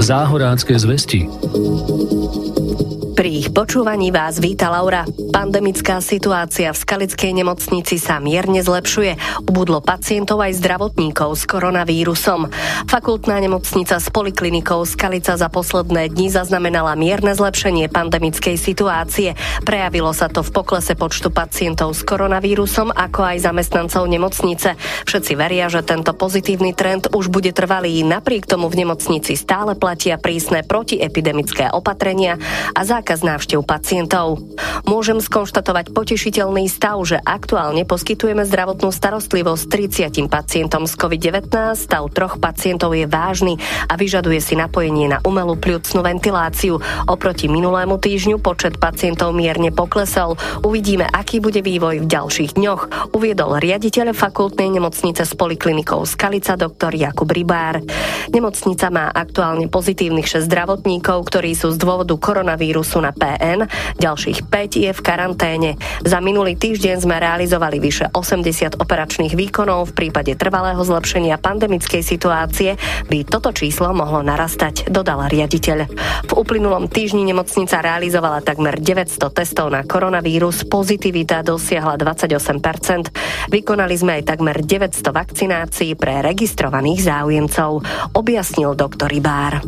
Záhorácké zvesti. Pri ich počúvaní vás víta Laura. Pandemická situácia v Skalickej nemocnici sa mierne zlepšuje. Ubudlo pacientov aj zdravotníkov s koronavírusom. Fakultná nemocnica s poliklinikou Skalica za posledné dni zaznamenala mierne zlepšenie pandemickej situácie. Prejavilo sa to v poklese počtu pacientov s koronavírusom, ako aj zamestnancov nemocnice. Všetci veria, že tento pozitívny trend už bude trvalý. Napriek tomu v nemocnici stále platia prísne protiepidemické opatrenia a zákaz návštev pacientov. Môžem skonštatovať potešiteľný stav, že aktuálne poskytujeme zdravotnú starostlivosť 30 pacientom z COVID-19. Stav 3 pacientov je vážny a vyžaduje si napojenie na umelú pľucnú ventiláciu. Oproti minulému týždňu počet pacientov mierne poklesol. Uvidíme, aký bude vývoj v ďalších dňoch, uviedol riaditeľ fakultnej nemocnice s poliklinikou Skalica doktor Jakub Rybár. Nemocnica má aktuálne pozitívnych 6 zdravotníkov, ktorí sú z dôvodu koronavírusu na PN, ďalších 5 je v karanténe. Za minulý týždeň sme realizovali vyše 80 operačných výkonov. V prípade trvalého zlepšenia pandemickej situácie by toto číslo mohlo narastať, dodal riaditeľ. V uplynulom týždni nemocnica realizovala takmer 900 testov na koronavírus, pozitivita dosiahla 28%. Vykonali sme aj takmer 900 vakcinácií pre registrovaných záujemcov, objasnil doktor Rybár.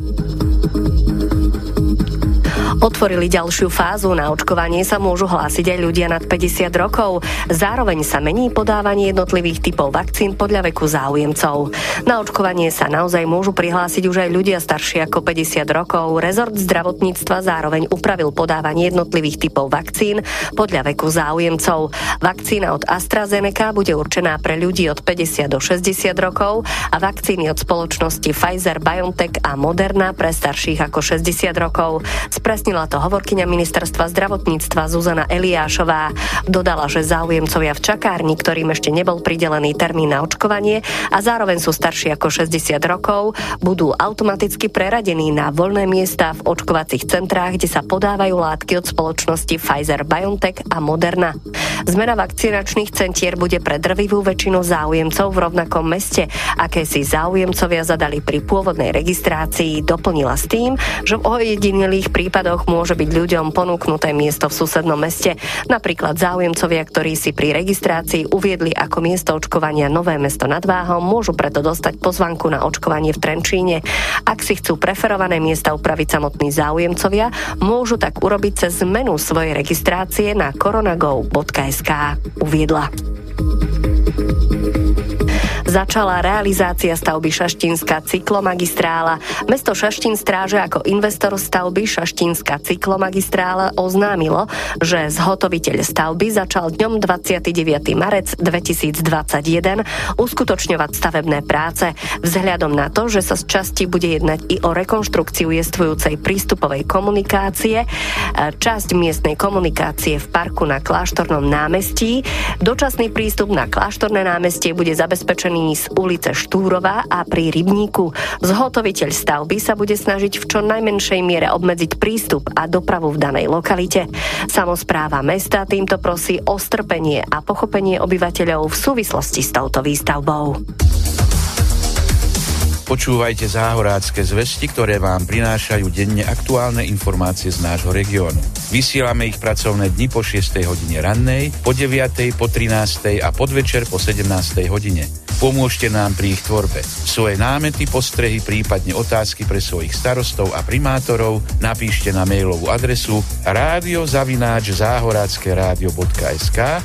Otvorili ďalšiu fázu. Na očkovanie sa môžu hlásiť aj ľudia nad 50 rokov. Zároveň sa mení podávanie jednotlivých typov vakcín podľa veku záujemcov. Na očkovanie sa naozaj môžu prihlásiť už aj ľudia starší ako 50 rokov. Rezort zdravotníctva zároveň upravil podávanie jednotlivých typov vakcín podľa veku záujemcov. Vakcína od AstraZeneca bude určená pre ľudí od 50 do 60 rokov a vakcíny od spoločnosti Pfizer, BioNTech a Moderna pre starších ako 60 rokov. Presnila to hovorkyňa ministerstva zdravotníctva Zuzana Eliášová. Dodala, že záujemcovia v čakárni, ktorým ešte nebol pridelený termín na očkovanie a zároveň sú starší ako 60 rokov, budú automaticky preradení na voľné miesta v očkovacích centrách, kde sa podávajú látky od spoločnosti Pfizer, BioNTech a Moderna. Zmena vakcinačných centier bude pre drvivú väčšinu záujemcov v rovnakom meste, aké si záujemcovia zadali pri pôvodnej registrácii. Doplnila s tým, že v ojedinelých prípadoch môže byť ľuďom ponúknuté miesto v susednom meste. Napríklad záujemcovia, ktorí si pri registrácii uviedli ako miesto očkovania Nové Mesto nad Váhom, môžu preto dostať pozvánku na očkovanie v Trenčíne. Ak si chcú preferované miesta upraviť samotní záujemcovia, môžu tak urobiť cez menu svojej registrácie na coronagov.sk, uviedla. Začala realizácia stavby Šaštínska cyklomagistrála. Mesto Šaštín stráže ako investor stavby Šaštínska cyklomagistrála oznámilo, že zhotoviteľ stavby začal dňom 29. marec 2021 uskutočňovať stavebné práce. Vzhľadom na to, že sa z časti bude jednať i o rekonštrukciu jestvujúcej prístupovej komunikácie, časť miestnej komunikácie v parku na Kláštornom námestí, dočasný prístup na Kláštorné námestie bude zabezpečený z ulice Štúrova a pri Rybníku. Zhotoviteľ stavby sa bude snažiť v čo najmenšej miere obmedziť prístup a dopravu v danej lokalite. Samospráva mesta týmto prosí o strpenie a pochopenie obyvateľov v súvislosti s touto výstavbou. Počúvajte Záhorácké zvesti, ktoré vám prinášajú denne aktuálne informácie z nášho regiónu. Vysielame ich pracovné dni po 6. hodine rannej, po 9., po 13. a podvečer po 17. hodine. Pomôžte nám pri ich tvorbe. Svoje námety, postrehy, prípadne otázky pre svojich starostov a primátorov napíšte na mailovú adresu radio@zahorackeradio.sk